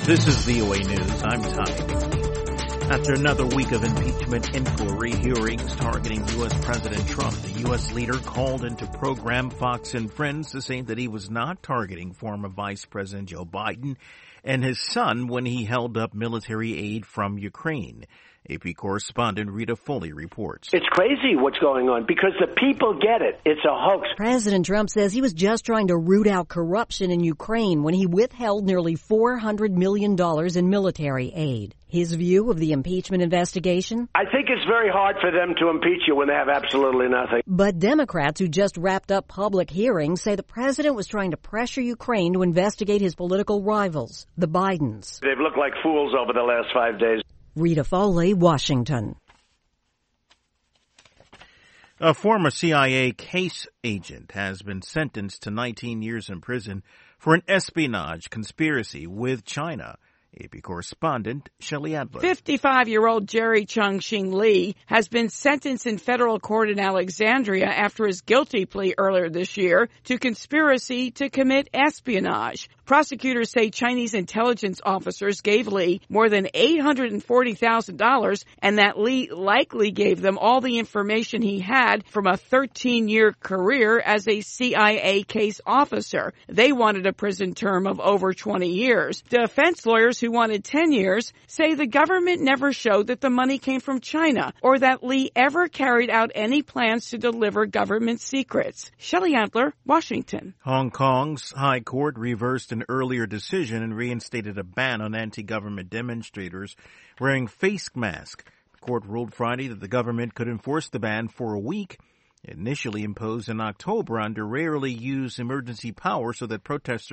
This is VOA News. I'm Tommy. After another week of impeachment inquiry hearings targeting U.S. President Trump, the U.S. leader called into program Fox and Friends to say that he was not targeting former Vice President Joe Biden and his son when he held up military aid from Ukraine. AP correspondent Rita Foley reports. It's crazy what's going on because the people get it. It's a hoax. President Trump says he was just trying to root out corruption in Ukraine when he withheld nearly $400 million in military aid. His view of the impeachment investigation? I think it's very hard for them to impeach you when they have absolutely nothing. But Democrats who just wrapped up public hearings say the president was trying to pressure Ukraine to investigate his political rivals, the Bidens. They've looked like fools over the last 5 days. Rita Foley, Washington. A former CIA case agent has been sentenced to 19 years in prison for an espionage conspiracy with China. AP correspondent Shelley Adler. 55-year-old Jerry Chung-Shing Lee has been sentenced in federal court in Alexandria after his guilty plea earlier this year to conspiracy to commit espionage. Prosecutors say Chinese intelligence officers gave Lee more than $840,000 and that Lee likely gave them all the information he had from a 13-year career as a CIA case officer. They wanted a prison term of over 20 years. Defense lawyers who wanted 10 years say the government never showed that the money came from China or that Lee ever carried out any plans to deliver government secrets. Shelley Adler, Washington. Hong Kong's High Court reversed an earlier decision and reinstated a ban on anti-government demonstrators wearing face masks. The court ruled Friday that the government could enforce the ban for a week, initially imposed in October under rarely used emergency power so that protesters